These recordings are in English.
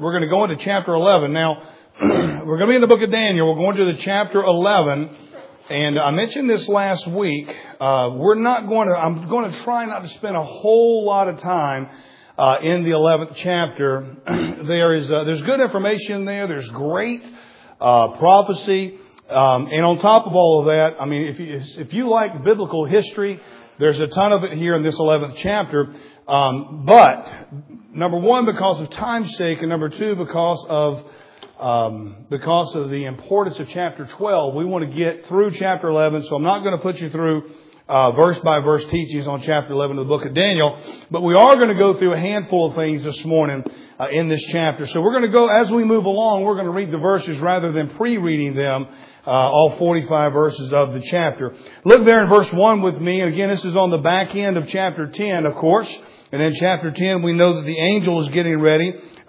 we're going to go into chapter 11. Now, we're going to be in the book of Daniel. We're going to the chapter 11. And I mentioned this last week. I'm going to try not to spend a whole lot of time in the 11th chapter. There's good information there. There's great prophecy. And on top of all of that, I mean, if you like biblical history, there's a ton of it here in this 11th chapter. But number one, because of time's sake, and number two, because of the importance of chapter 12, we want to get through chapter 11. So I'm not going to put you through verse by verse teachings on chapter 11 of the book of Daniel, but we are going to go through a handful of things this morning in this chapter. So we're going to go, as we move along, we're going to read the verses rather than pre-reading them, all 45 verses of the chapter. Look there in verse 1 with me. And again, this is on the back end of chapter 10, of course. And in chapter 10, we know that the angel is getting ready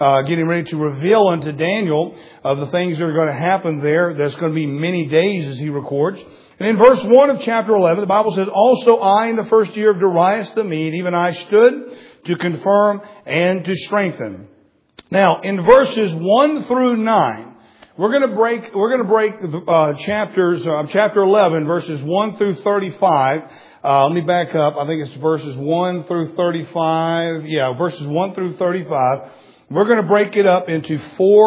to reveal unto Daniel of the things that are going to happen there. There's going to be many days, as he records. And in verse 1 of chapter 11, the Bible says, "Also I, in the first year of Darius the Mede, even I stood to confirm and to strengthen." Now, in verses 1 through 9, we're going to break chapter 11, verses 1 through 35. Let me back up. I think it's verses 1 through 35. Yeah, verses 1 through 35. We're going to break it up into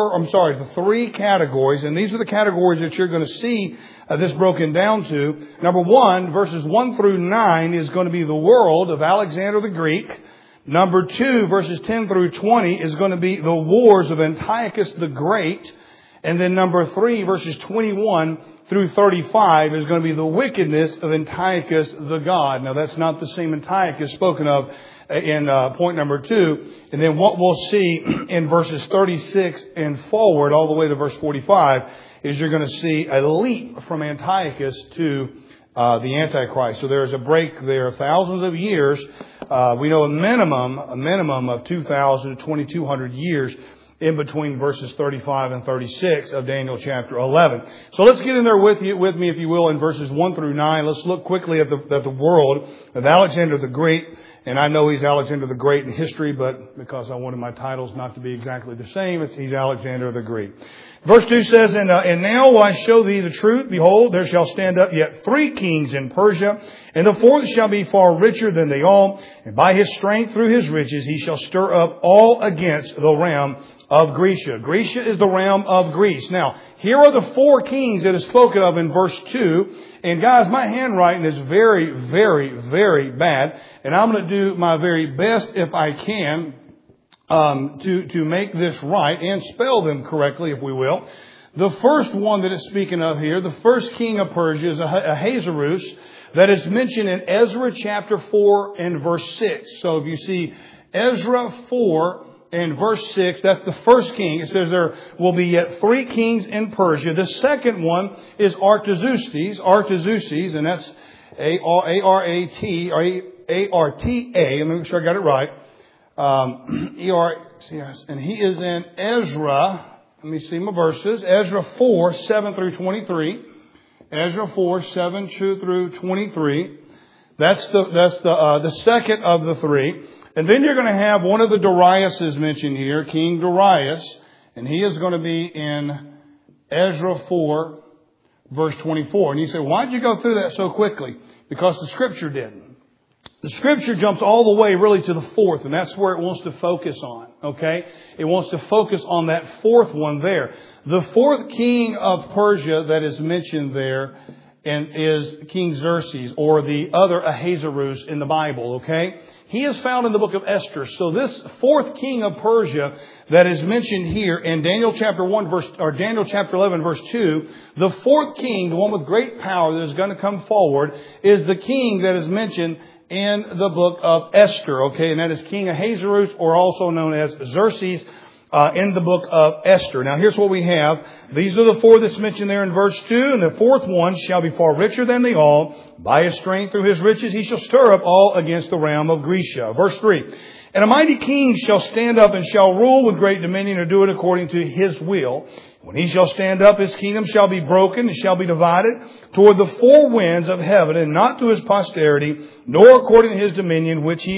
three categories. And these are the categories that you're going to see this broken down to. Number one, verses 1 through 9 is going to be the world of Alexander the Greek. Number 2, verses 10 through 20 is going to be the wars of Antiochus the Great. And then number 3, verses 21 through 35 is going to be the wickedness of Antiochus the God. Now that's not the same Antiochus spoken of in point number 2. And then what we'll see in verses 36 and forward all the way to verse 45 is you're going to see a leap from Antiochus to the Antichrist. So there's a break there of thousands of years. We know a minimum of 2,000 to 2,200 years in between verses 35 and 36 of Daniel chapter 11. So let's get in there with me, if you will, in verses 1 through 9. Let's look quickly at the world of Alexander the Great. And I know he's Alexander the Great in history, but because I wanted my titles not to be exactly the same, he's Alexander the Great. Verse 2 says, And now will I show thee the truth. Behold, there shall stand up yet 3 kings in Persia, and the 4th shall be far richer than they all. And by his strength through his riches he shall stir up all against the realm of Grecia. Grecia is the realm of Greece. Now, here are the 4 kings that is spoken of in verse 2. And guys, my handwriting is very, very, very bad. And I'm going to do my very best, if I can, to make this right and spell them correctly, if we will. The first one that is speaking of here, the first king of Persia, is Ahasuerus, that is mentioned in Ezra chapter 4 and verse 6. So if you see Ezra 4 and verse 6, that's the first king. It says there will be yet 3 kings in Persia. The second one is Artaxerxes, and that's A-R-A-T-A. Let me make sure I got it right. And he is in Ezra. Let me see my verses. Ezra 4, 7 through 23. Ezra 4, 7 through 23. That's the second of the 3. And then you're going to have one of the Dariuses mentioned here, King Darius. And he is going to be in Ezra 4, verse 24. And you say, why did you go through that so quickly? Because the Scripture did. The Scripture jumps all the way really to the 4th, and that's where it wants to focus on. Okay? It wants to focus on that 4th one there. The 4th king of Persia that is mentioned there and is King Xerxes, or the other Ahasuerus in the Bible. Okay? He is found in the book of Esther. So this 4th king of Persia that is mentioned here in Daniel chapter 11 verse 2, the 4th king, the one with great power that is going to come forward, is the king that is mentioned in the book of Esther. Okay, and that is King Ahasuerus, or also known as Xerxes, in the book of Esther. Now here's what we have. These are the 4 that's mentioned there in verse 2. And the 4th one shall be far richer than they all. By his strength through his riches he shall stir up all against the realm of Grecia. Verse 3. And a mighty king shall stand up and shall rule with great dominion, or do it according to his will. When he shall stand up, his kingdom shall be broken and shall be divided toward the 4 winds of heaven, and not to his posterity, nor according to his dominion which he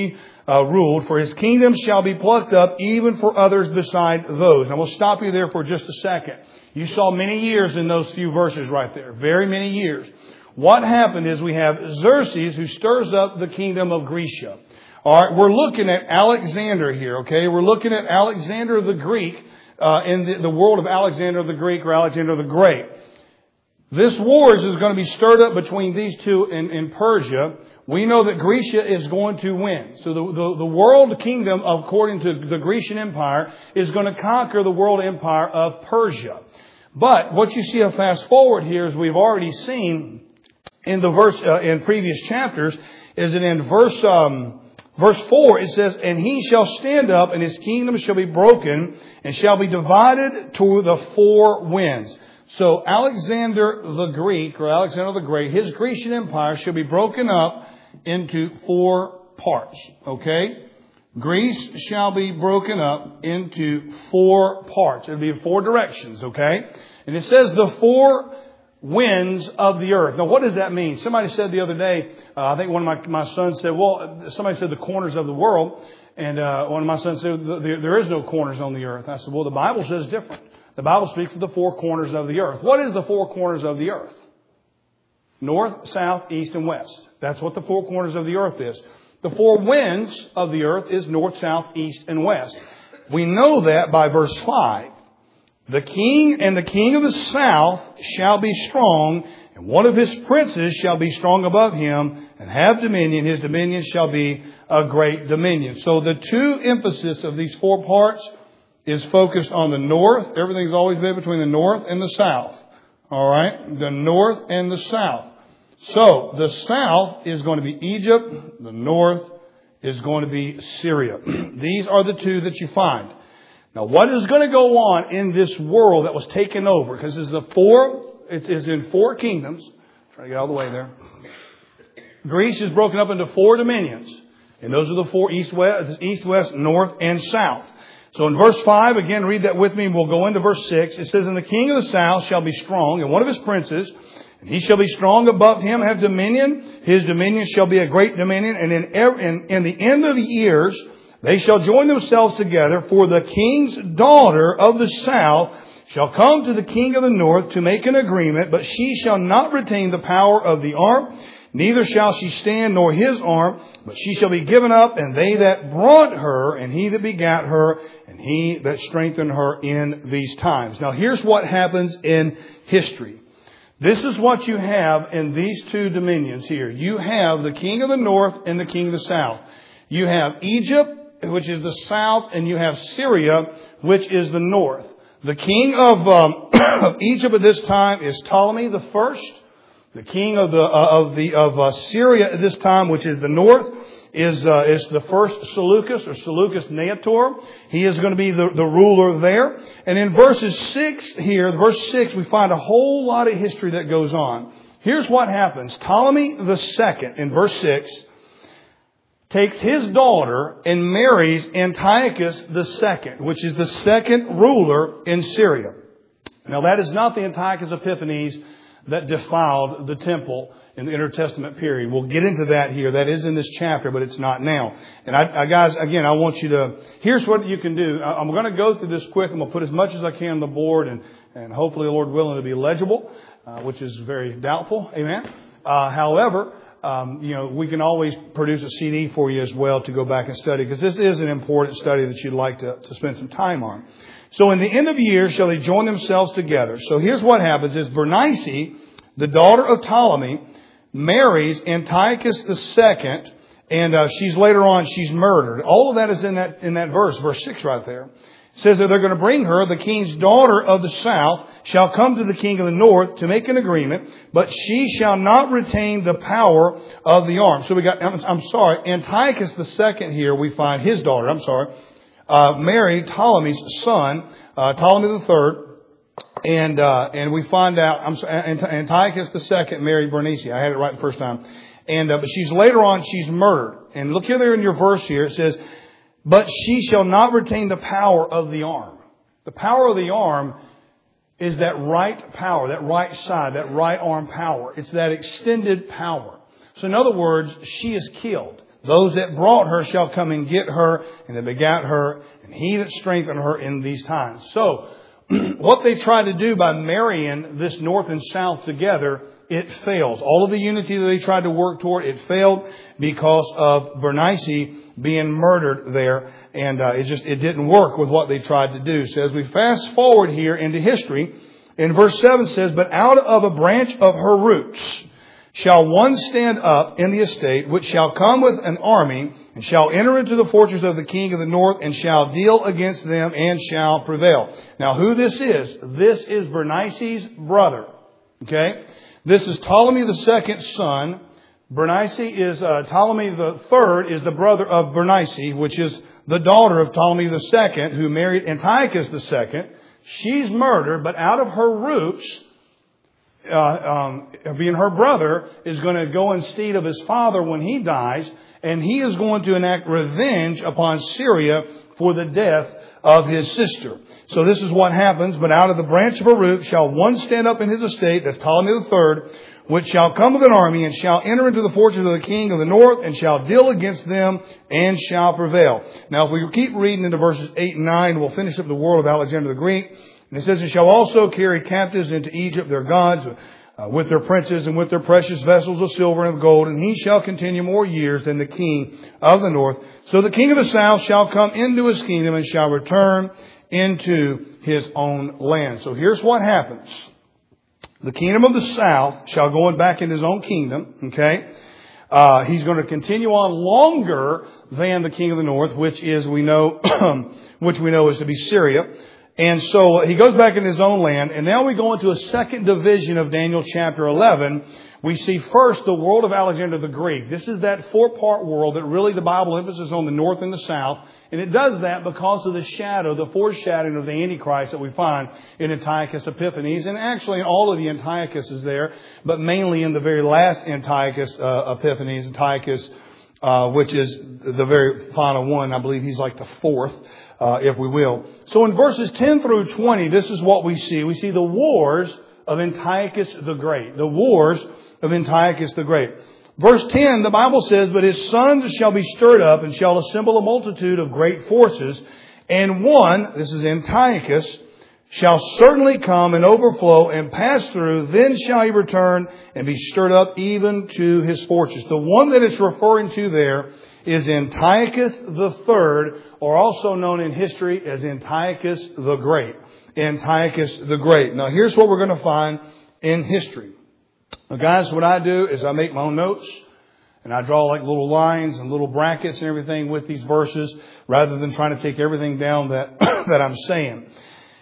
ruled, for his kingdom shall be plucked up even for others beside those. Now we'll stop you there for just a second. You saw many years in those few verses right there. Very many years. What happened is we have Xerxes who stirs up the kingdom of Grecia. All right, we're looking at Alexander here, okay? We're looking at Alexander the Greek in the world of Alexander the Greek or Alexander the Great. This war is going to be stirred up between these two in Persia. We know that Grecia is going to win. So the world kingdom, according to the Grecian Empire, is going to conquer the world empire of Persia. But what you see a fast forward here, as we've already seen in the verse in previous chapters, is that in verse 4 it says, "And he shall stand up, and his kingdom shall be broken, and shall be divided to the four winds." So Alexander the Greek, or Alexander the Great, his Grecian Empire shall be broken up into four parts. Okay? Greece shall be broken up into four parts. It'll be in four directions. Okay? And it says the four winds of the earth. Now, what does that mean? Somebody said the other day, I think one of my sons said, well, somebody said the corners of the world. And one of my sons said, there is no corners on the earth. I said, well, the Bible says different. The Bible speaks of the four corners of the earth. What is the four corners of the earth? North, south, east, and west. That's what the four corners of the earth is. The four winds of the earth is north, south, east, and west. We know that by verse 5. The king of the south shall be strong, and one of his princes shall be strong above him, and have dominion. His dominion shall be a great dominion. So the two emphasis of these four parts is focused on the north. Everything's always been between the north and the south. All right? The north and the south. So the south is going to be Egypt. The north is going to be Syria. These are the two that you find. Now, what is going to go on in this world that was taken over? Because it is in four kingdoms. Try to get all the way there. Greece is broken up into four dominions. And those are the four east, west, north, and south. So in verse 5, again, read that with me, and we'll go into verse 6. It says, "And the king of the south shall be strong, and one of his princes, and he shall be strong above him, have dominion. His dominion shall be a great dominion. And in the end of the years, they shall join themselves together, for the king's daughter of the south shall come to the king of the north to make an agreement, but she shall not retain the power of the arm, neither shall she stand nor his arm, but she shall be given up, and they that brought her, and he that begat her, and he that strengthened her in these times." Now here's what happens in history. This is what you have in these two dominions here. You have the king of the north and the king of the south. You have Egypt, which is the south, and you have Syria, which is the north. The king of Egypt at this time is Ptolemy the first. The king of Syria at this time, which is the north, is the first Seleucus or Seleucus Neator. He is going to be the ruler there. And in verse 6, we find a whole lot of history that goes on. Here's what happens. Ptolemy the second, in verse 6, takes his daughter and marries Antiochus the second, which is the second ruler in Syria. Now that is not the Antiochus Epiphanes that defiled the temple in the intertestament period. We'll get into that here. That is in this chapter, but it's not now. And guys, again, I want you to, here's what you can do. I'm going to go through this quick. I'm going to put as much as I can on the board, and hopefully, Lord willing, it'll be legible, which is very doubtful. Amen. However, we can always produce a CD for you as well to go back and study, because this is an important study that you'd like to spend some time on. So in the end of the year shall they join themselves together. So here's what happens is Bernice, the daughter of Ptolemy, marries Antiochus II, and she's murdered. All of that is in that verse 6 right there. It says that they're going to bring her, the king's daughter of the south, shall come to the king of the north to make an agreement, but she shall not retain the power of the arm. So we got, Antiochus II here, we find his daughter, married Ptolemy's son, Ptolemy III, and we find out, Antiochus II married Bernice. I had it right the first time. But she's murdered. And look here there in your verse here, it says, but she shall not retain the power of the arm. The power of the arm is that right power, that right side, that right arm power. It's that extended power. So in other words, she is killed. Those that brought her shall come and get her, and they begat her, and he that strengthened her in these times. So, what they tried to do by marrying this north and south together, it fails. All of the unity that they tried to work toward, it failed because of Bernice being murdered there. And it didn't work with what they tried to do. So as we fast forward here into history, in verse 7 says, but out of a branch of her roots shall one stand up in the estate, which shall come with an army, and shall enter into the fortress of the king of the north, and shall deal against them, and shall prevail. Now who this is Bernice's brother. Okay? This is Ptolemy II's son. Bernice is, Ptolemy III is the brother of Bernice, which is the daughter of Ptolemy II, who married Antiochus II. She's murdered, but out of her roots, being her brother, is going to go instead of his father when he dies, and he is going to enact revenge upon Syria for the death of his sister. So this is what happens. But out of the branch of a root shall one stand up in his estate, that's Ptolemy III, which shall come with an army, and shall enter into the fortress of the king of the north, and shall deal against them, and shall prevail. Now if we keep reading into verses 8 and 9, we'll finish up the world of Alexander the Greek. And it says, and shall also carry captives into Egypt their gods, with their princes and with their precious vessels of silver and of gold, and he shall continue more years than the king of the north. So the king of the south shall come into his kingdom, and shall return into his own land. So here's what happens. The kingdom of the south shall go back in his own kingdom. Okay. He's going to continue on longer than the king of the north, which we know is to be Syria. And so he goes back in his own land. And now we go into a second division of Daniel chapter 11. We see first the world of Alexander the Greek. This is that four-part world that really the Bible emphasizes on the north and the south. And it does that because of the foreshadowing of the Antichrist that we find in Antiochus Epiphanes. And actually in all of the Antiochuses there, but mainly in the very last Antiochus Epiphanes, Antiochus, which is the very final one. I believe he's like the fourth, if we will. So in verses 10 through 20, this is what we see. We see the wars of Antiochus the Great. The wars of Antiochus the Great. Verse 10, the Bible says, but his sons shall be stirred up, and shall assemble a multitude of great forces. And one, this is Antiochus, shall certainly come and overflow and pass through. Then shall he return and be stirred up even to his fortress. The one that it's referring to there is Antiochus III, or also known in history as Antiochus the Great. Antiochus the Great. Now here's what we're going to find in history. Now guys, what I do is I make my own notes, and I draw like little lines and little brackets and everything with these verses, rather than trying to take everything down that I'm saying.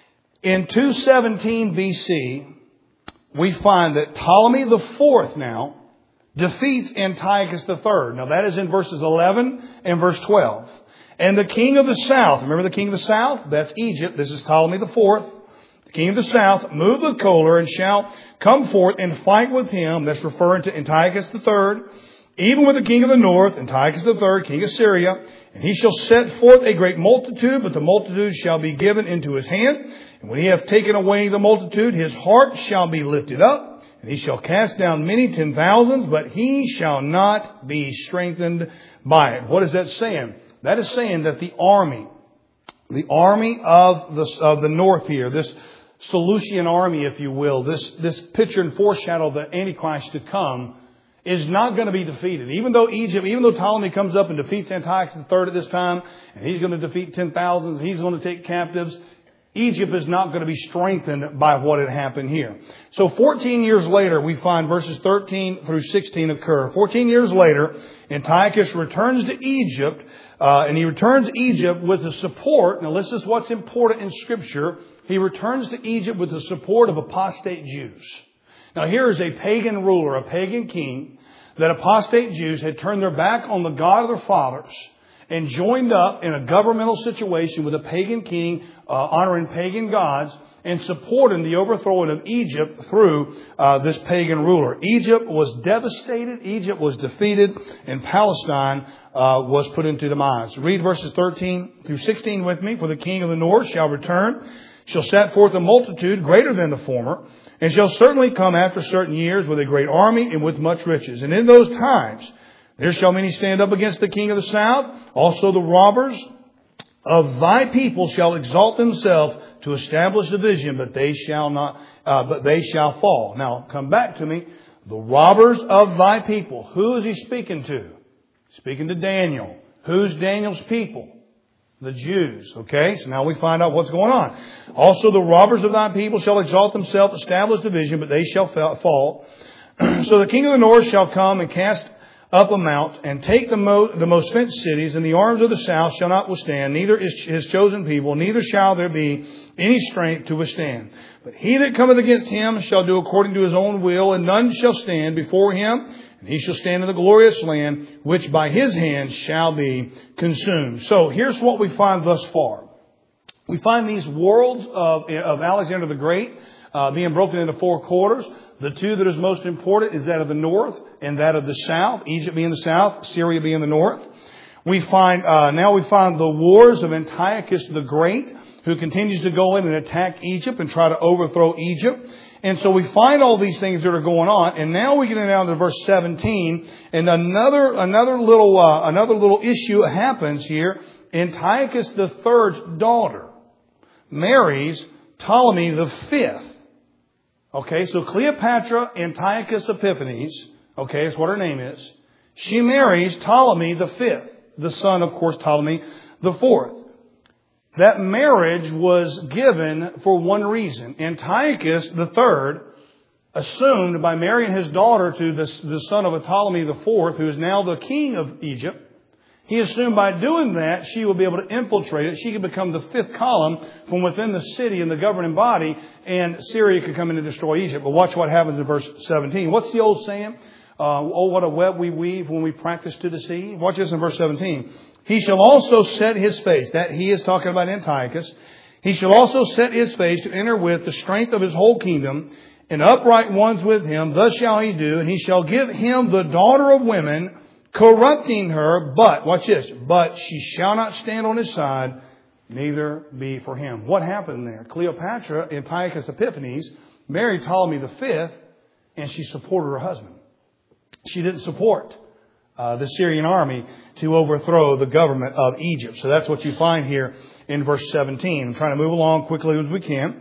In 217 BC, we find that Ptolemy IV now defeats Antiochus III. Now that is in verses 11 and verse 12. And the king of the south, remember the king of the south? That's Egypt. This is Ptolemy IV. The king of the south moved with choler, and shall come forth and fight with him. That's referring to Antiochus III. Even with the king of the north, Antiochus III, king of Syria. And he shall set forth a great multitude, but the multitude shall be given into his hand. And when he hath taken away the multitude, his heart shall be lifted up. And he shall cast down many 10,000s, but he shall not be strengthened by it. What is that saying? That is saying that the army of the north here, this Seleucian army, if you will, this picture and foreshadow of the Antichrist to come, is not going to be defeated. Even though Ptolemy comes up and defeats Antiochus III at this time, and he's going to defeat 10,000s, he's going to take captives, Egypt is not going to be strengthened by what had happened here. So 14 years later, we find verses 13 through 16 occur. 14 years later, Antiochus returns to Egypt, and he returns to Egypt with the support. Now this is what's important in Scripture. He returns to Egypt with the support of apostate Jews. Now here is a pagan ruler, a pagan king, that apostate Jews had turned their back on the God of their fathers and joined up in a governmental situation with a pagan king, honoring pagan gods, and supporting the overthrowing of Egypt through this pagan ruler. Egypt was devastated. Egypt was defeated, and Palestine was put into demise. Read verses 13 through 16 with me. For the king of the north shall return, shall set forth a multitude greater than the former, and shall certainly come after certain years with a great army and with much riches. And in those times There shall many stand up against the king of the south. Also the robbers of thy people shall exalt themselves to establish division, but they shall not, but they shall fall. Now, come back to me. The robbers of thy people. Who is he speaking to? Speaking to Daniel. Who's Daniel's people? The Jews. Okay, so now we find out what's going on. Also the robbers of thy people shall exalt themselves, establish division, but they shall fall. So the king of the north shall come and cast up a mount, and take the most fenced cities, and the arms of the south shall not withstand, neither is his chosen people, neither shall there be any strength to withstand. But he that cometh against him shall do according to his own will, and none shall stand before him, and he shall stand in the glorious land, which by his hand shall be consumed. So here's what we find thus far. We find these worlds of Alexander the Great being broken into four quarters. The two that is most important is that of the north and that of the south. Egypt being the south, Syria being the north. We find the wars of Antiochus the Great, who continues to go in and attack Egypt and try to overthrow Egypt. And so we find all these things that are going on. And now we get down to verse 17, and another little issue happens here. Antiochus the third's daughter marries Ptolemy the fifth. Okay, so Cleopatra Antiochus Epiphanes, okay, that's what her name is. She marries Ptolemy the fifth, the son, of course, Ptolemy the fourth. That marriage was given for one reason. Antiochus the third assumed by marrying his daughter to the son of Ptolemy the fourth, who is now the king of Egypt, he assumed by doing that, she will be able to infiltrate it. She could become the fifth column from within the city and the governing body, and Syria could come in and destroy Egypt. But watch what happens in verse 17. What's the old saying? Oh, what a web we weave when we practice to deceive. Watch this in verse 17. He shall also set his face. That he is talking about Antiochus. He shall also set his face to enter with the strength of his whole kingdom, and upright ones with him. Thus shall he do. And he shall give him the daughter of women, corrupting her, but, watch this, but she shall not stand on his side, neither be for him. What happened there? Cleopatra, Antiochus Epiphanes, married Ptolemy the fifth, and she supported her husband. She didn't support the Syrian army to overthrow the government of Egypt. So that's what you find here in verse 17. I'm trying to move along quickly as we can.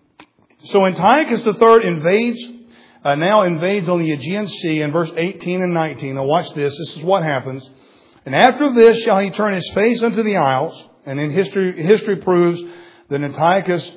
So Antiochus III now invades on the Aegean Sea in verse 18 and 19. Now watch this. This is what happens. And after this shall he turn his face unto the isles. And in history proves that Antiochus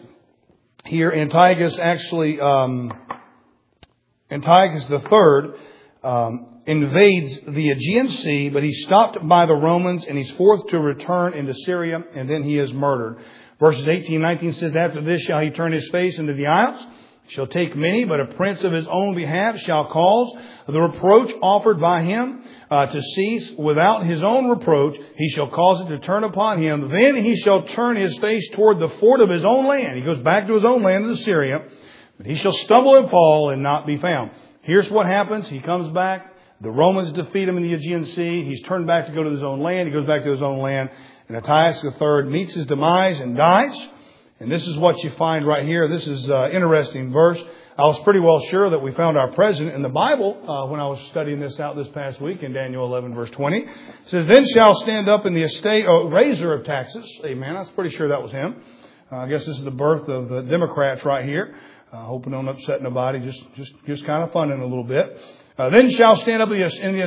III invades the Aegean Sea, but he's stopped by the Romans and he's forced to return into Syria, and then he is murdered. Verses 18 and 19 says, after this shall he turn his face into the isles, shall take many, but a prince of his own behalf shall cause the reproach offered by him to cease without his own reproach. He shall cause it to turn upon him. Then he shall turn his face toward the fort of his own land. He goes back to his own land, to Syria. But he shall stumble and fall and not be found. Here's what happens. He comes back. The Romans defeat him in the Aegean Sea. He's turned back to go to his own land. He goes back to his own land. And Antiochus III meets his demise and dies. And this is what you find right here. This is an interesting verse. I was pretty well sure that we found our president in the Bible when I was studying this out this past week in Daniel 11 verse 20. It says, then shall stand up in the estate, raiser of taxes. Amen. I was pretty sure that was him. I guess this is the birth of the Democrats right here. Hoping don't upset nobody. Just kind of funning a little bit. Then shall stand up in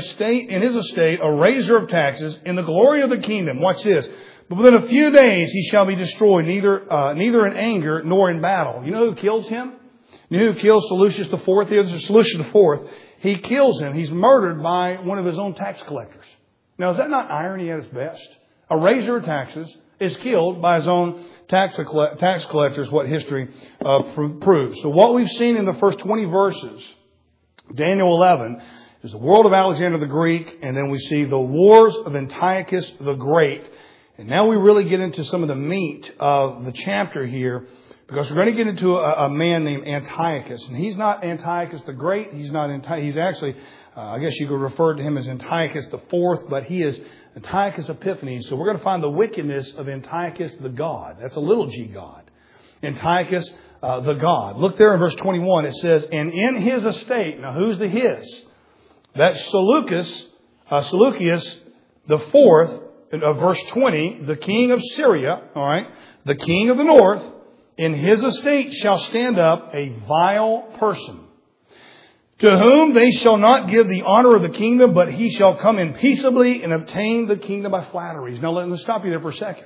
his estate, a raiser of taxes in the glory of the kingdom. Watch this. But within a few days he shall be destroyed, neither in anger nor in battle. You know who kills him? You know who kills Seleucus IV? Seleucus IV. He kills him. He's murdered by one of his own tax collectors. Now, is that not irony at its best? A raiser of taxes is killed by his own tax collectors, what history proves. So what we've seen in the first 20 verses, Daniel 11, is the world of Alexander the Greek, and then we see the wars of Antiochus the Great. And now we really get into some of the meat of the chapter here, because we're going to get into a man named Antiochus. And he's not Antiochus the Great. He's actually, I guess you could refer to him as Antiochus the Fourth, but he is Antiochus Epiphanes. So we're going to find the wickedness of Antiochus the God. That's a little g God. Antiochus the God. Look there in verse 21. It says, and in his estate. Now who's the his? That's Seleucus Seleucus the fourth, of verse 20, the king of Syria, all right, the king of the north, in his estate shall stand up a vile person, to whom they shall not give the honor of the kingdom, but he shall come in peaceably and obtain the kingdom by flatteries. Now let me stop you there for a second.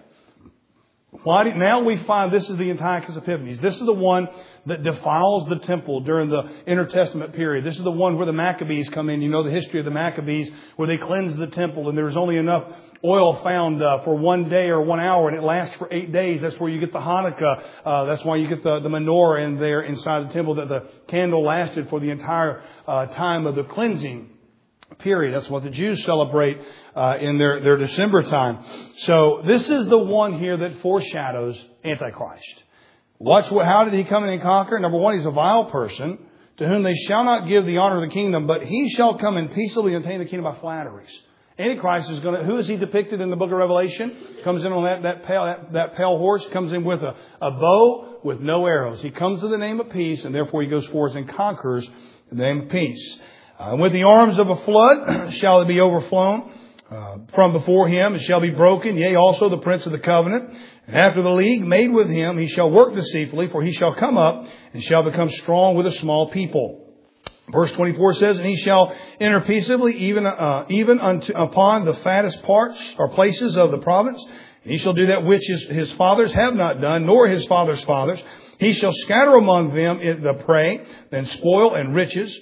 Now we find this is the Antiochus Epiphanes. This is the one that defiles the temple during the intertestament period. This is the one where the Maccabees come in. You know the history of the Maccabees, where they cleanse the temple and there's only enough oil found for 1 day or 1 hour, and it lasts for 8 days. That's where you get the Hanukkah. That's why you get the menorah in there inside the temple, that the candle lasted for the entire time of the cleansing period. That's what the Jews celebrate in their December time. So this is the one here that foreshadows Antichrist. How did he come in and conquer? Number one, he's a vile person, to whom they shall not give the honor of the kingdom, but he shall come in peaceably and obtain the kingdom by flatteries. Antichrist is going to, who is he depicted in the book of Revelation? Comes in on that pale horse, comes in with a bow with no arrows. He comes in the name of peace, and therefore he goes forth and conquers in the name of peace. And with the arms of a flood shall it be overflown from before him, it shall be broken, yea, also the prince of the covenant. And after the league made with him, he shall work deceitfully, for he shall come up and shall become strong with a small people. Verse 24 says, and he shall enter peaceably even upon the fattest parts or places of the province. And he shall do that which his fathers have not done, nor his fathers' fathers. He shall scatter among them the prey, and spoil and riches.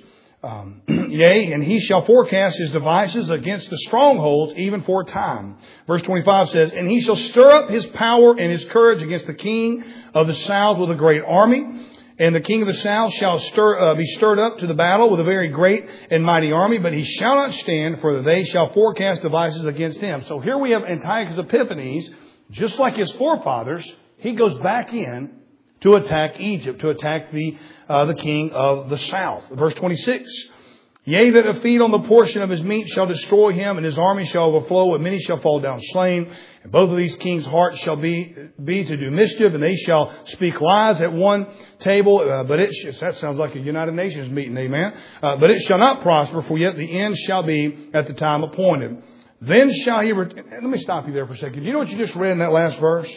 Yea, and he shall forecast his devices against the strongholds, even for a time. Verse 25 says, and he shall stir up his power and his courage against the king of the south with a great army. And the king of the south shall be stirred up to the battle with a very great and mighty army, but he shall not stand, for they shall forecast devices against him. So here we have Antiochus Epiphanes, just like his forefathers. He goes back in to attack Egypt, to attack the king of the south. Verse 26. Yea, that feed on the portion of his meat shall destroy him, and his army shall overflow, and many shall fall down slain. And both of these kings' hearts shall be to do mischief, and they shall speak lies at one table. That sounds like a United Nations meeting, amen. But it shall not prosper, for yet the end shall be at the time appointed. Then shall he... Let me stop you there for a second. Do you know what you just read in that last verse?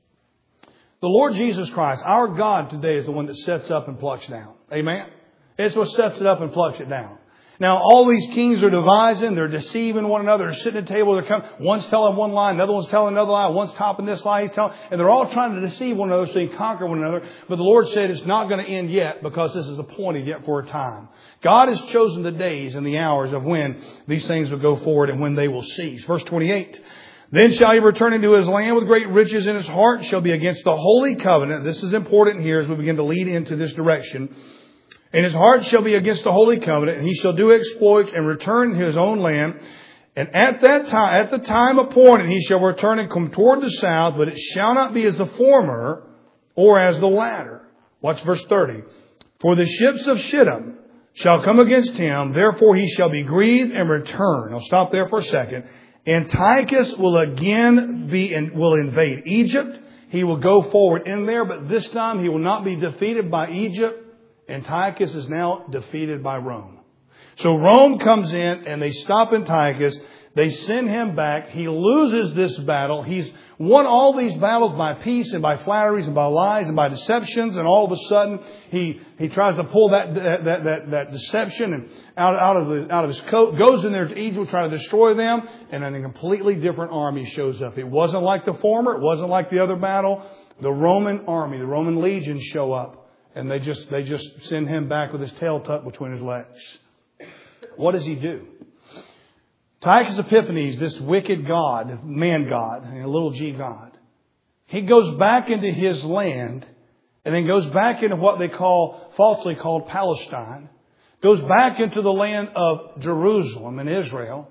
The Lord Jesus Christ, our God today, is the one that sets up and plucks down. Amen? It's what sets it up and plucks it down. Now, all these kings are devising. They're deceiving one another. They're sitting at the table. One's telling one lie. Another one's telling another lie. One's topping this lie. And they're all trying to deceive one another so they can conquer one another. But the Lord said it's not going to end yet, because this is appointed yet for a time. God has chosen the days and the hours of when these things will go forward and when they will cease. Verse 28. Then shall he return into his land with great riches, and his heart shall be against the holy covenant. This is important here as we begin to lead into this direction. And his heart shall be against the holy covenant, and he shall do exploits and return to his own land. And at the time appointed, he shall return and come toward the south, but it shall not be as the former or as the latter. Watch verse 30. For the ships of Shittim shall come against him, therefore he shall be grieved and return. I'll stop there for a second. Antiochus will again will invade Egypt. He will go forward in there, but this time he will not be defeated by Egypt. Antiochus is now defeated by Rome. So Rome comes in and they stop Antiochus. They send him back. He loses this battle. He's won all these battles by peace and by flatteries and by lies and by deceptions. And all of a sudden he tries to pull that deception and out of his coat, goes in there to Egypt, trying to destroy them. And then a completely different army shows up. It wasn't like the former. It wasn't like the other battle. The Roman army, the Roman legions show up. And they just send him back with his tail tucked between his legs. What does he do? Antiochus Epiphanes, this wicked god, man god, a little g god, he goes back into his land and then goes back into what they falsely called Palestine, goes back into the land of Jerusalem in Israel.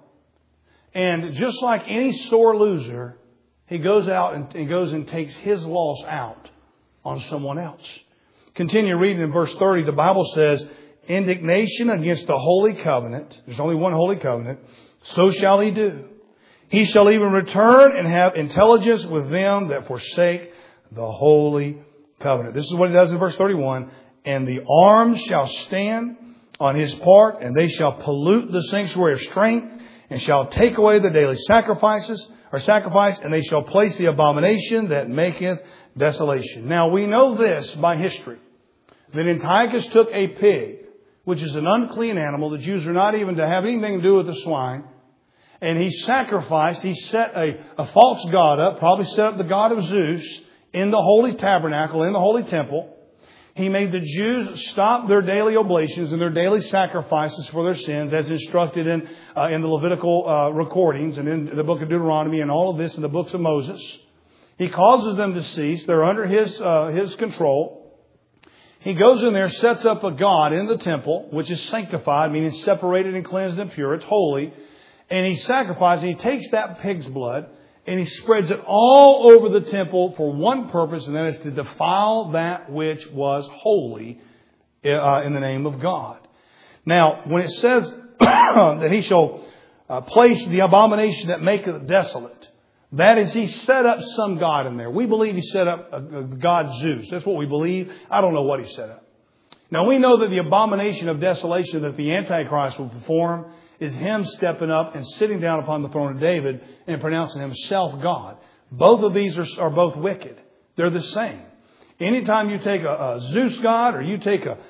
And just like any sore loser, he goes out and goes and takes his loss out on someone else. Continue reading in verse 30. The Bible says, indignation against the holy covenant. There's only one holy covenant. So shall he do. He shall even return and have intelligence with them that forsake the holy covenant. This is what he does in verse 31. And the arms shall stand on his part, and they shall pollute the sanctuary of strength, and shall take away the daily sacrifice, and they shall place the abomination that maketh desolation. Now we know this by history, that Antiochus took a pig, which is an unclean animal. The Jews are not even to have anything to do with the swine. And he sacrificed, he set a false god up, probably set up the god of Zeus in the holy tabernacle, in the holy temple. He made the Jews stop their daily oblations and their daily sacrifices for their sins, as instructed in the Levitical recordings and in the book of Deuteronomy and all of this in the books of Moses. He causes them to cease. They're under his control. He goes in there, sets up a god in the temple, which is sanctified, meaning separated and cleansed and pure. It's holy. And he sacrifices, he takes that pig's blood, and he spreads it all over the temple for one purpose, and that is to defile that which was holy in the name of God. Now, when it says that he shall place the abomination that maketh desolate, that is, he set up some god in there. We believe he set up a god Zeus. That's what we believe. I don't know what he set up. Now, we know that the abomination of desolation that the Antichrist will perform is him stepping up and sitting down upon the throne of David and pronouncing himself God. Both of these are both wicked. They're the same. Anytime you take a Zeus god, or you take a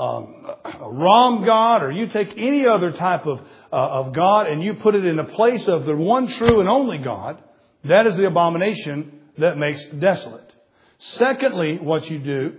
Ram god, or you take any other type of god and you put it in the place of the one true and only God, that is the abomination that makes desolate. Secondly, what you do,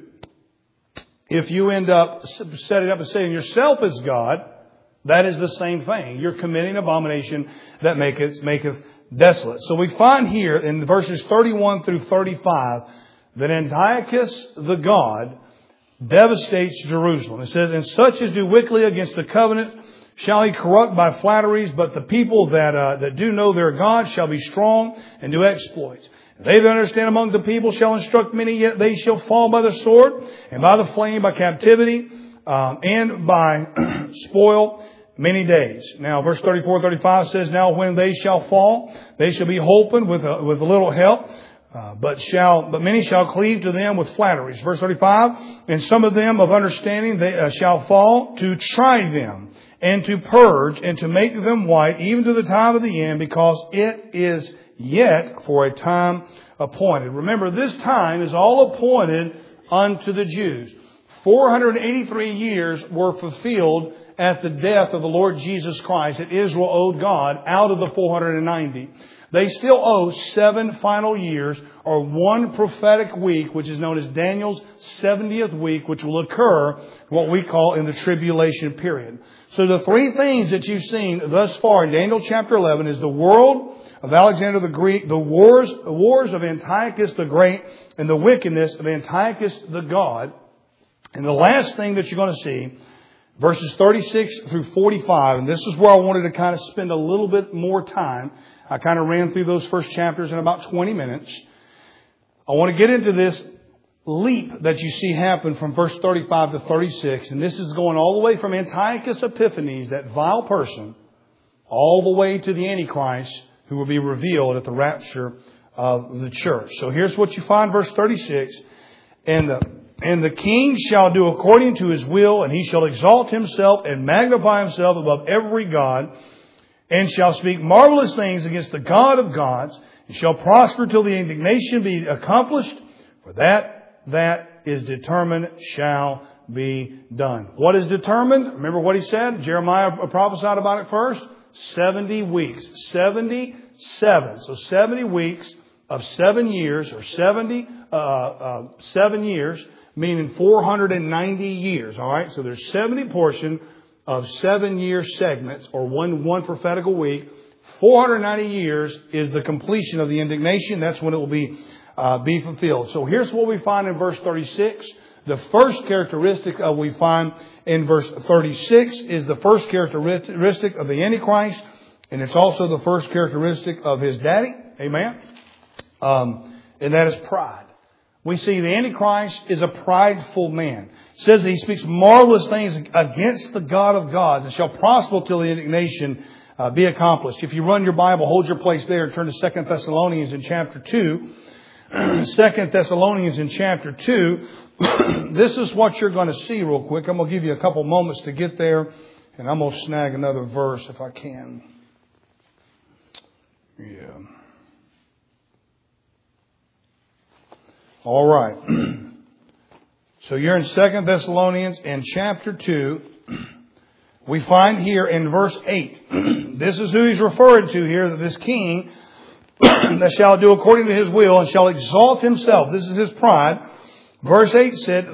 if you end up setting up and saying yourself as God, that is the same thing. You're committing abomination that maketh desolate. So we find here in verses 31 through 35 that Antiochus the god devastates Jerusalem. It says, "And such as do wickedly against the covenant shall he corrupt by flatteries, but the people that do know their God shall be strong and do exploits. They that understand among the people shall instruct many, yet they shall fall by the sword, and by the flame, by captivity, and by spoil many days." Now, verse 34-35 says, "Now when they shall fall, they shall be holpen with a little help, but many shall cleave to them with flatteries." Verse 35, "And some of them of understanding they shall fall to try them, and to purge, and to make them white, even to the time of the end, because it is yet for a time appointed." Remember, this time is all appointed unto the Jews. 483 years were fulfilled at the death of the Lord Jesus Christ that Israel owed God out of the 490. They still owe 7 final years, or 1 prophetic week, which is known as Daniel's 70th week, which will occur what we call in the tribulation period. So the 3 things that you've seen thus far in Daniel chapter 11 is the world of Alexander the Greek, the wars of Antiochus the Great, and the wickedness of Antiochus the God. And the last thing that you're going to see, verses 36 through 45, and this is where I wanted to kind of spend a little bit more time. I kind of ran through those first chapters in about 20 minutes. I want to get into this leap that you see happen from verse 35 to 36. And this is going all the way from Antiochus Epiphanes, that vile person, all the way to the Antichrist, who will be revealed at the rapture of the church. So here's what you find, verse 36. And the king shall do according to his will, and he shall exalt himself and magnify himself above every god, and shall speak marvelous things against the God of gods, and shall prosper till the indignation be accomplished, for that is determined shall be done. What is determined? Remember what he said? Jeremiah prophesied about it first. 70 weeks. 77. So 70 weeks of 7 years, or 7 years, meaning 490 years. All right. So there's 70 portion of 7-year segments, or one prophetical week. 490 years is the completion of the indignation. That's when it will be fulfilled. So here's what we find in verse 36. The first characteristic we find in verse 36 is the first characteristic of the Antichrist, and it's also the first characteristic of his daddy. Amen. And that is pride. We see the Antichrist is a prideful man. It says that he speaks marvelous things against the God of gods, and shall prosper till the indignation be accomplished. If you run your Bible, hold your place there and turn to 2 Thessalonians in chapter 2. 2 Thessalonians in chapter 2. This is what you're going to see real quick. I'm going to give you a couple moments to get there, and I'm going to snag another verse if I can. Yeah. All right. So you're in 2 Thessalonians in chapter 2. We find here in verse 8. This is who he's referring to here, that this king that shall do according to his will and shall exalt himself. This is his pride. Verse 8 says,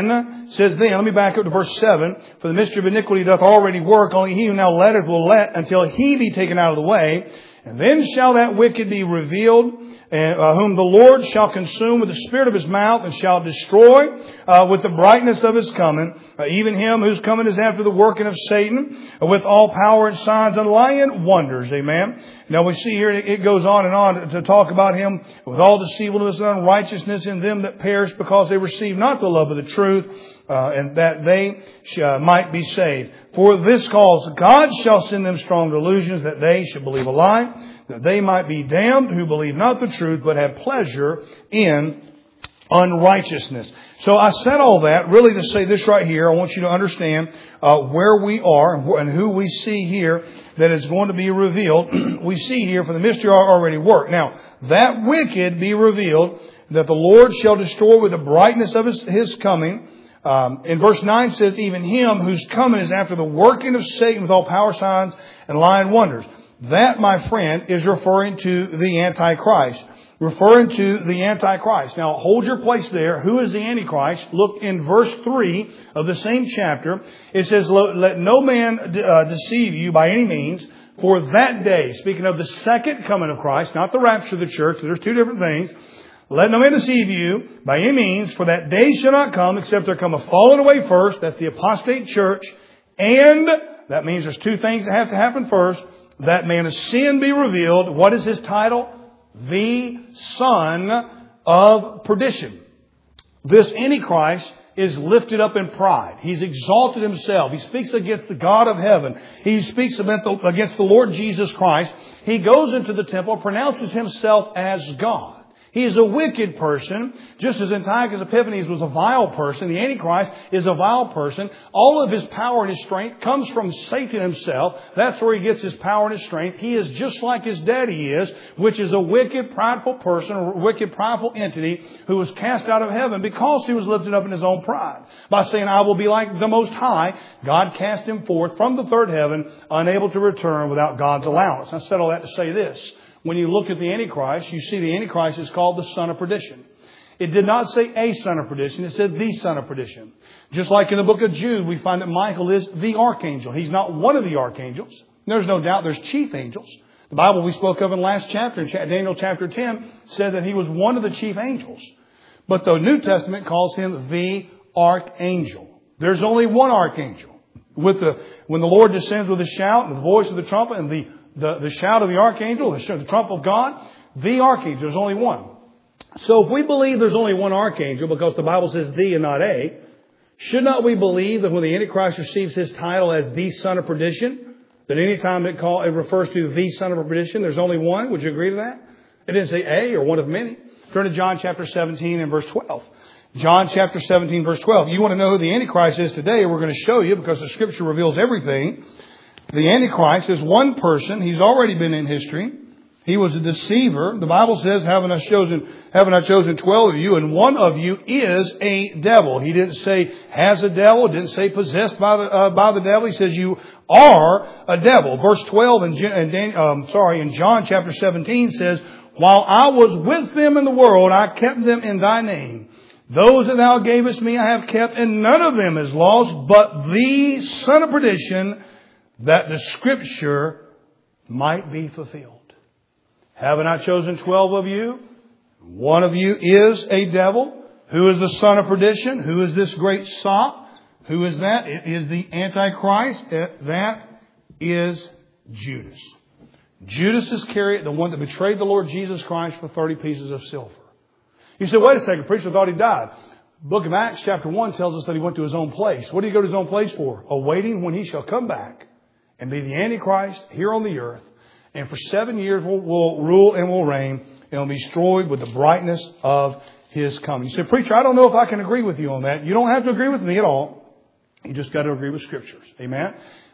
let me back up to verse 7. For the mystery of iniquity doth already work, only he who now letteth will let until he be taken out of the way. And then shall that wicked be revealed, whom the Lord shall consume with the spirit of his mouth, and shall destroy with the brightness of his coming, even him whose coming is after the working of Satan, with all power and signs and lying wonders. Amen. Now we see here it goes on and on to talk about him with all deceivableness and unrighteousness in them that perish, because they receive not the love of the truth, and that they might be saved. For this cause God shall send them strong delusions, that they should believe a lie, that they might be damned who believe not the truth, but have pleasure in unrighteousness. So I said all that really to say this right here. I want you to understand where we are and who we see here that is going to be revealed. We see here, for the mystery already worked. Now, that wicked be revealed, that the Lord shall destroy with the brightness of his coming. In verse 9 says, even him whose coming is after the working of Satan with all power, signs, and lying wonders. That, my friend, is referring to the Antichrist. Referring to the Antichrist. Now, hold your place there. Who is the Antichrist? Look in verse 3 of the same chapter. It says, let no man deceive you by any means, for that day, speaking of the second coming of Christ, not the rapture of the church, there's two different things. Let no man deceive you by any means, for that day shall not come, except there come a falling away first. That's the apostate church. And that means there's two things that have to happen first. That man of sin be revealed. What is his title? The son of perdition. This Antichrist is lifted up in pride. He's exalted himself. He speaks against the God of heaven. He speaks against the Lord Jesus Christ. He goes into the temple, pronounces himself as God. He is a wicked person, just as Antiochus Epiphanes was a vile person. The Antichrist is a vile person. All of his power and his strength comes from Satan himself. That's where he gets his power and his strength. He is just like his daddy is, which is a wicked, prideful person, a wicked, prideful entity who was cast out of heaven because he was lifted up in his own pride. By saying, I will be like the Most High, God cast him forth from the third heaven, unable to return without God's allowance. I said all that to say this. When you look at the Antichrist, you see the Antichrist is called the son of perdition. It did not say a son of perdition. It said the son of perdition. Just like in the book of Jude, we find that Michael is the archangel. He's not one of the archangels. There's no doubt there's chief angels. The Bible we spoke of in last chapter, Daniel chapter 10, said that he was one of the chief angels. But the New Testament calls him the archangel. There's only one archangel. When the Lord descends with a shout and the voice of the trumpet and the shout of the archangel, the trump of God, the archangel, there's only one. So if we believe there's only one archangel, because the Bible says the and not a, should not we believe that when the Antichrist receives his title as the son of perdition, that any time it refers to the son of perdition, there's only one? Would you agree to that? It didn't say a or one of many. Turn to John chapter 17 and verse 12. John chapter 17 verse 12. You want to know who the Antichrist is today? We're going to show you, because the Scripture reveals everything. The Antichrist is one person. He's already been in history. He was a deceiver. The Bible says, haven't I chosen 12 of you, and one of you is a devil. He didn't say has a devil. Didn't say possessed by the devil. He says you are a devil. Verse 12 in John chapter 17 says, while I was with them in the world, I kept them in thy name. Those that thou gavest me I have kept, and none of them is lost, but the son of perdition, that the Scripture might be fulfilled. Haven't I chosen 12 of you? One of you is a devil. Who is the son of perdition? Who is this great sot? Who is that? It is the Antichrist. That is Judas. Judas Iscariot, the one that betrayed the Lord Jesus Christ for 30 pieces of silver. You say, wait a second, preacher, I thought he died. Book of Acts chapter 1 tells us that he went to his own place. What did he go to his own place for? Awaiting when he shall come back and be the Antichrist here on the earth. And for 7 years will rule and will reign and will be destroyed with the brightness of his coming. You say, preacher, I don't know if I can agree with you on that. You don't have to agree with me at all. You just got to agree with Scriptures. Amen.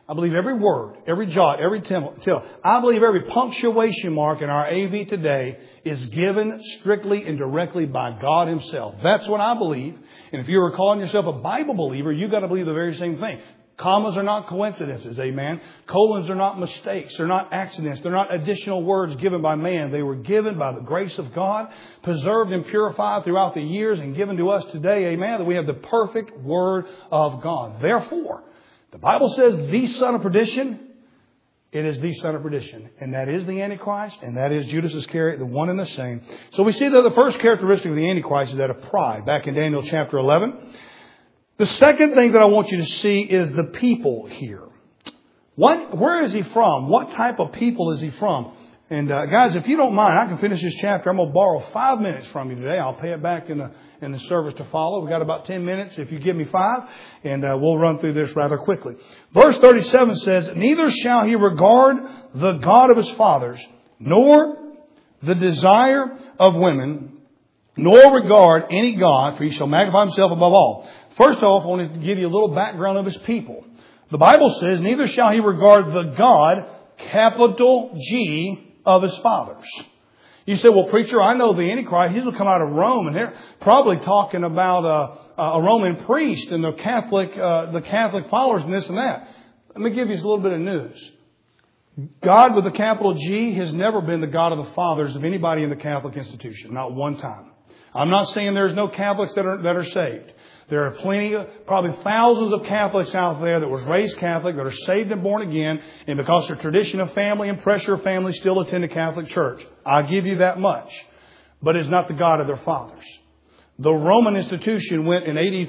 I believe every word, every jot, every tittle. I believe every punctuation mark in our AV today is given strictly and directly by God Himself. That's what I believe. And if you were calling yourself a Bible believer, you've got to believe the very same thing. Commas are not coincidences, amen. Colons are not mistakes. They're not accidents. They're not additional words given by man. They were given by the grace of God, preserved and purified throughout the years and given to us today, amen, that we have the perfect Word of God. Therefore, the Bible says the son of perdition, it is the son of perdition. And that is the Antichrist, and that is Judas Iscariot, the one and the same. So we see that the first characteristic of the Antichrist is that of pride, back in Daniel chapter 11. The second thing that I want you to see is the people here. Where is he from? What type of people is he from? And guys, if you don't mind, I can finish this chapter. I'm going to borrow 5 minutes from you today. I'll pay it back in the service to follow. We've got about 10 minutes if you give me 5. And we'll run through this rather quickly. Verse 37 says, neither shall he regard the God of his fathers, nor the desire of women, nor regard any God, for he shall magnify himself above all. First off, I want to give you a little background of his people. The Bible says, neither shall he regard the God, capital G, of his fathers. You say, well, preacher, I know the Antichrist. He's going to come out of Rome, and they're probably talking about a Roman priest and the Catholic followers and this and that. Let me give you a little bit of news. God with a capital G has never been the God of the fathers of anybody in the Catholic institution. Not one time. I'm not saying there's no Catholics that are saved. There are plenty, probably thousands of Catholics out there that was raised Catholic, that are saved and born again, and because of tradition of family and pressure of family, still attend a Catholic church. I'll give you that much. But it's not the God of their fathers. The Roman institution went in AD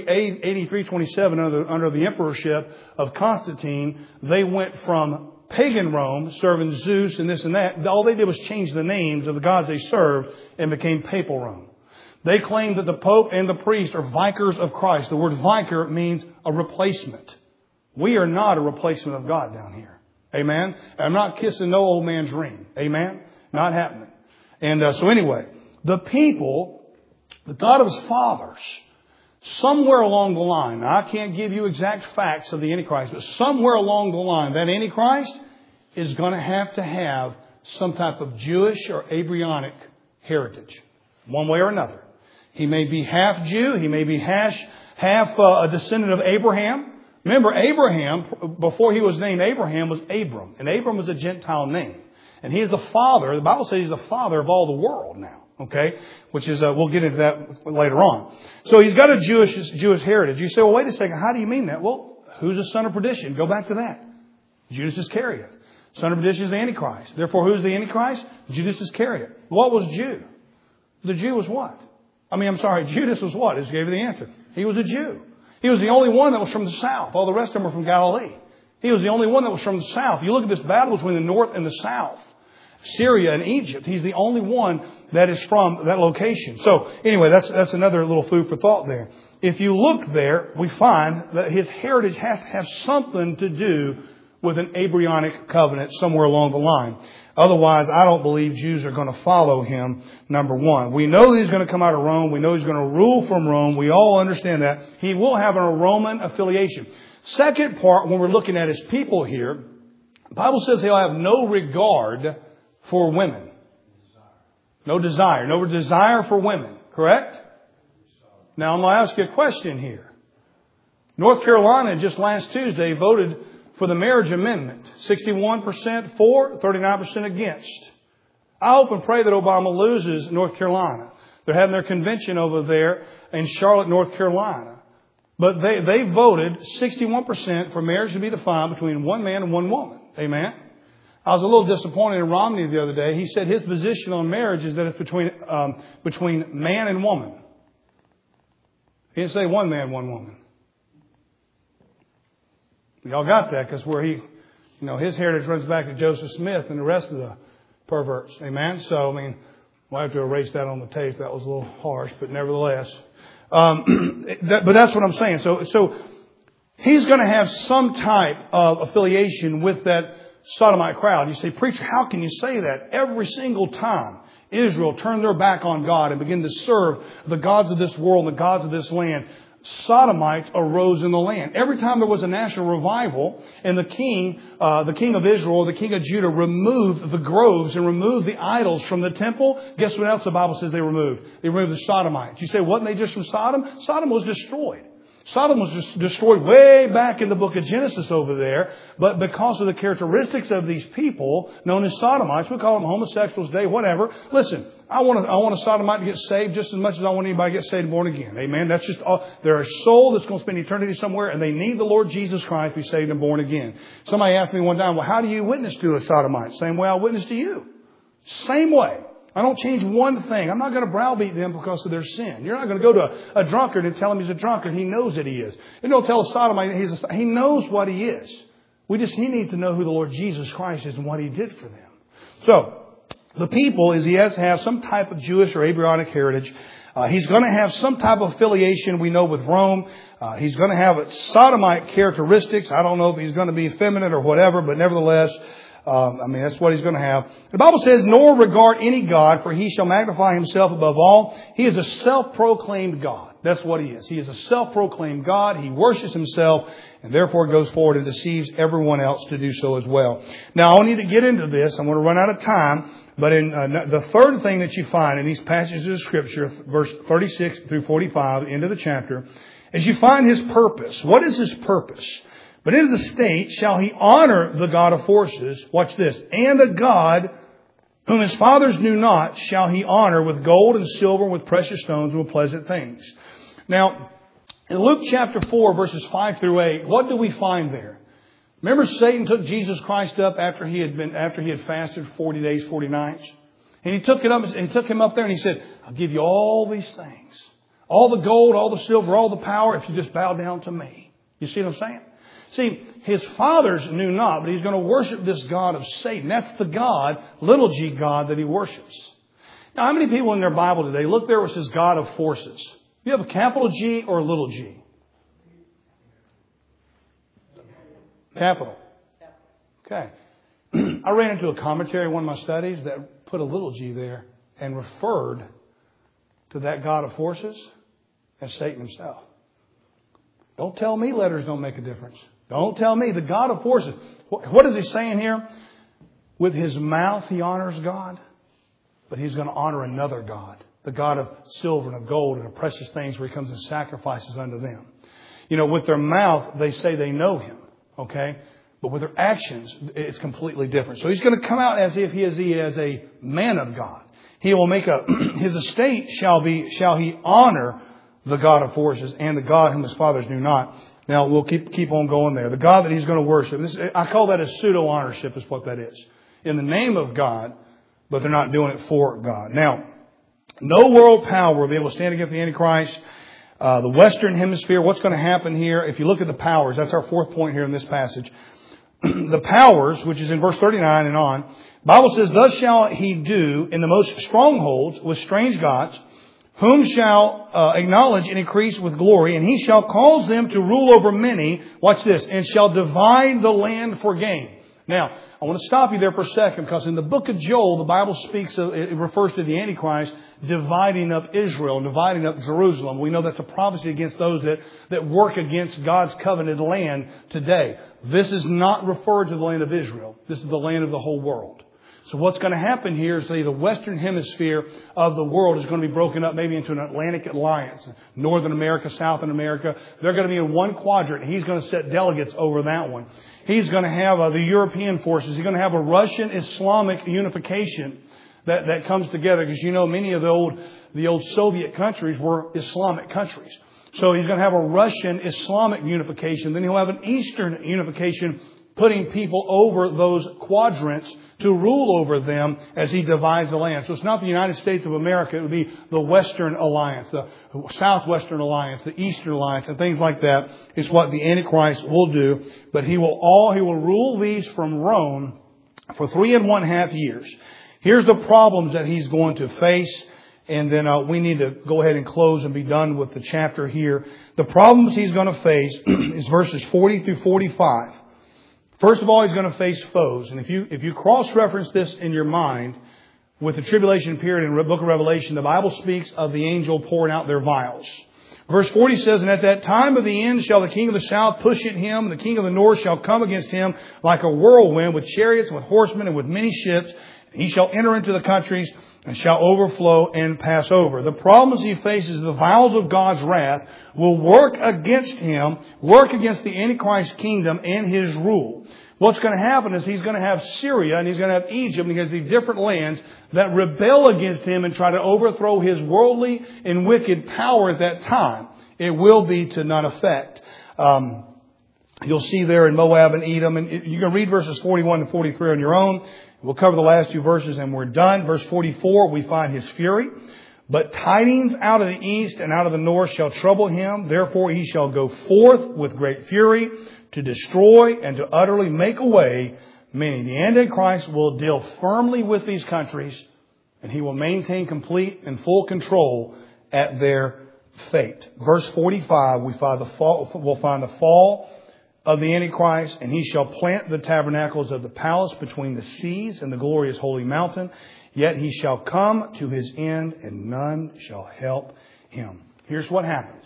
327 under the emperorship of Constantine. They went from pagan Rome, serving Zeus and this and that. All they did was change the names of the gods they served and became papal Rome. They claim that the Pope and the priest are vicars of Christ. The word vicar means a replacement. We are not a replacement of God down here. Amen? I'm not kissing no old man's ring. Amen? Not happening. And so anyway, the people, the God of his fathers, somewhere along the line, now I can't give you exact facts of the Antichrist, but somewhere along the line, that Antichrist is going to have some type of Jewish or Abrahamic heritage, one way or another. He may be half Jew. He may be half a descendant of Abraham. Remember, Abraham, before he was named Abraham, was Abram. And Abram was a Gentile name. And he is the father. The Bible says he's the father of all the world now. Okay? Which is, we'll get into that later on. So he's got a Jewish heritage. You say, well, wait a second. How do you mean that? Well, who's the son of perdition? Go back to that. Judas Iscariot. Son of perdition is the Antichrist. Therefore, who's the Antichrist? Judas Iscariot. What was Jew? The Jew was what? Judas was what? Just gave you the answer. He was a Jew. He was the only one that was from the south. All the rest of them were from Galilee. He was the only one that was from the south. You look at this battle between the north and the south, Syria and Egypt. He's the only one that is from that location. So anyway, that's another little food for thought there. If you look there, we find that his heritage has to have something to do with an Abrahamic covenant somewhere along the line. Otherwise, I don't believe Jews are going to follow him, number one. We know that he's going to come out of Rome. We know he's going to rule from Rome. We all understand that. He will have a Roman affiliation. Second part, when we're looking at his people here, the Bible says he'll have no regard for women. No desire for women. Correct? Now, I'm going to ask you a question here. North Carolina, just last Tuesday, voted for the marriage amendment. 61% for, 39% against. I hope and pray that Obama loses North Carolina. They're having their convention over there in Charlotte, North Carolina. But they voted 61% for marriage to be defined between one man and one woman. Amen? I was a little disappointed in Romney the other day. He said his position on marriage is that it's between man and woman. He didn't say one man, one woman. Y'all got that because where his heritage runs back to Joseph Smith and the rest of the perverts. Amen? So, we'll have to erase that on the tape. That was a little harsh, but nevertheless. But that's what I'm saying. So he's going to have some type of affiliation with that sodomite crowd. You say, preacher, how can you say that? Every single time Israel turned their back on God and began to serve the gods of this world and the gods of this land, Sodomites arose in the land. Every time there was a national revival and the king of Israel, the king of Judah removed the groves and removed the idols from the temple, guess what else the Bible says they removed? They removed the Sodomites. You say, wasn't they just from Sodom? Sodom was destroyed. Sodom was just destroyed way back in the book of Genesis over there. But because of the characteristics of these people, known as Sodomites, we call them homosexuals today, whatever. Listen, I want a Sodomite to get saved just as much as I want anybody to get saved and born again. Amen. That's just they're a soul that's going to spend eternity somewhere, and they need the Lord Jesus Christ to be saved and born again. Somebody asked me one time, well, how do you witness to a Sodomite? Same way I witness to you. Same way. I don't change one thing. I'm not going to browbeat them because of their sin. You're not going to go to a drunkard and tell him he's a drunkard. He knows that he is. You don't tell a Sodomite he knows what he is. He needs to know who the Lord Jesus Christ is and what He did for them. So, the people is he has to have some type of Jewish or Abrahamic heritage. He's going to have some type of affiliation, we know, with Rome. He's going to have Sodomite characteristics. I don't know if he's going to be effeminate or whatever, but nevertheless, that's what he's going to have. The Bible says, nor regard any God, for he shall magnify himself above all. He is a self-proclaimed God. That's what he is. He is a self-proclaimed God. He worships himself and therefore goes forward and deceives everyone else to do so as well. Now, I need to get into this. I'm going to run out of time. But in the third thing that you find in these passages of Scripture, verse 36 through 45, into the chapter, is you find His purpose. What is His purpose? But in the state shall He honor the God of forces. Watch this. And the God whom His fathers knew not shall He honor with gold and silver, and with precious stones, and with pleasant things. Now, in Luke chapter 4, verses 5 through 8, what do we find there? Remember, Satan took Jesus Christ up after he had fasted 40 days, 40 nights? And he took him up there and he said, I'll give you all these things. All the gold, all the silver, all the power, if you just bow down to me. You see what I'm saying? See, his fathers knew not, but he's going to worship this God of Satan. That's the God, little g God, that he worships. Now, how many people in their Bible today, look there where it says God of forces. You have a capital G or a little g? Capital. Okay. I ran into a commentary in one of my studies that put a little g there and referred to that God of forces as Satan himself. Don't tell me letters don't make a difference. Don't tell me the God of forces. What is he saying here? With his mouth he honors God, but he's going to honor another God. The God of silver and of gold and of precious things, where he comes and sacrifices unto them. You know, with their mouth they say they know him. Okay? But with their actions, it's completely different. So he's going to come out as if he is a man of God. He will make his estate shall he honor the God of forces and the God whom his fathers knew not. Now we'll keep on going there. The God that he's going to worship. I call that a pseudo-honorship is what that is. In the name of God, but they're not doing it for God. Now, no world power will be able to stand against the Antichrist. The Western Hemisphere, what's going to happen here? If you look at the powers, that's our fourth point here in this passage. The powers, which is in verse 39 and on, Bible says, thus shall he do in the most strongholds with strange gods, whom shall acknowledge and increase with glory, and he shall cause them to rule over many, watch this, and shall divide the land for gain. Now, I want to stop you there for a second, because in the book of Joel, the Bible speaks of, it refers to the Antichrist dividing up Israel, dividing up Jerusalem. We know that's a prophecy against those that work against God's covenanted land today. This is not referred to the land of Israel. This is the land of the whole world. So what's going to happen here is the Western Hemisphere of the world is going to be broken up maybe into an Atlantic alliance. Northern America, South America. They're going to be in one quadrant. He's going to set delegates over that one. He's going to have the European forces. He's going to have a Russian Islamic unification that comes together. Because you know many of the old Soviet countries were Islamic countries. So he's going to have a Russian Islamic unification. Then he'll have an Eastern unification, putting people over those quadrants to rule over them as he divides the land. So it's not the United States of America. It would be the Western Alliance, the Southwestern Alliance, the Eastern Alliance, and things like that is what the Antichrist will do. But he will rule these from Rome for 3.5 years. Here's the problems that he's going to face. And then we need to go ahead and close and be done with the chapter here. The problems he's going to face is verses 40 through 45. First of all, he's going to face foes. And if you cross-reference this in your mind with the tribulation period in the book of Revelation, the Bible speaks of the angel pouring out their vials. Verse 40 says, and at that time of the end shall the king of the south push at him, and the king of the north shall come against him like a whirlwind, with chariots, with horsemen, and with many ships. And he shall enter into the countries, and shall overflow and pass over. The problems he faces, the vials of God's wrath, will work against him, work against the Antichrist kingdom and his rule. What's going to happen is he's going to have Syria and he's going to have Egypt, and he's going to have these different lands that rebel against him and try to overthrow his worldly and wicked power at that time. It will be to none effect. You'll see there in Moab and Edom, and you can read verses 41 and 43 on your own. We'll cover the last two verses and we're done. Verse 44, we find his fury. But tidings out of the east and out of the north shall trouble him. Therefore he shall go forth with great fury to destroy and to utterly make away many. The Antichrist will deal firmly with these countries, and he will maintain complete and full control at their fate. Verse 45, we'll find the fall of the Antichrist, and he shall plant the tabernacles of the palace between the seas and the glorious holy mountain. Yet he shall come to his end, and none shall help him. Here's what happens.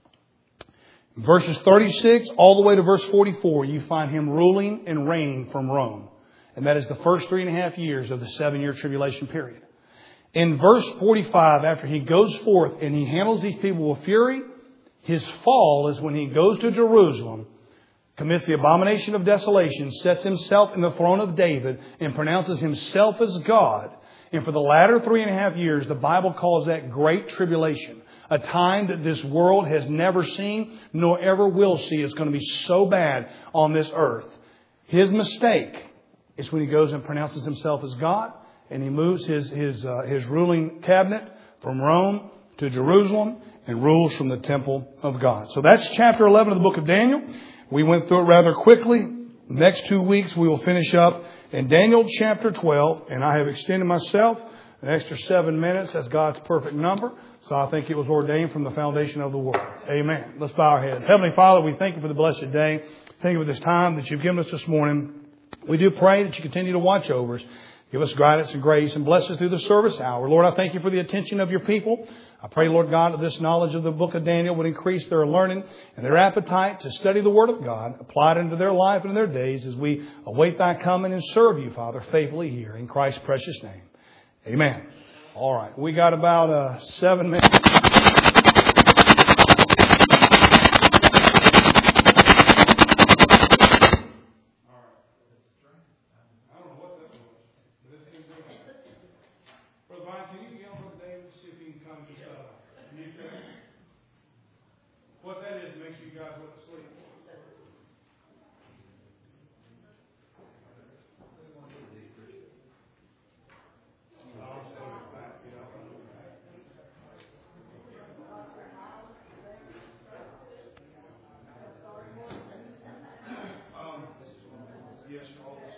Verses 36 all the way to verse 44, you find him ruling and reigning from Rome. And that is the first 3.5 years of the 7-year tribulation period. In verse 45, after he goes forth and he handles these people with fury, his fall is when he goes to Jerusalem, commits the abomination of desolation, sets himself in the throne of David, and pronounces himself as God. And for the latter 3.5 years, the Bible calls that Great Tribulation. A time that this world has never seen, nor ever will see. It's going to be so bad on this earth. His mistake is when he goes and pronounces himself as God, and he moves his ruling cabinet from Rome to Jerusalem and rules from the temple of God. So that's chapter 11 of the book of Daniel. We went through it rather quickly. Next 2 weeks we will finish up in Daniel chapter 12, and I have extended myself an extra 7 minutes. That's God's perfect number. So I think it was ordained from the foundation of the world. Amen. Let's bow our heads. Heavenly Father, we thank you for the blessed day. Thank you for this time that you've given us this morning. We do pray that you continue to watch over us. Give us guidance and grace and bless us through the service hour. Lord, I thank you for the attention of your people. I pray, Lord God, that this knowledge of the book of Daniel would increase their learning and their appetite to study the Word of God, apply it into their life and their days as we await thy coming and serve you, Father, faithfully here. In Christ's precious name. Amen. All right. We got about 7 minutes. What that is makes you guys go to sleep. Yes, all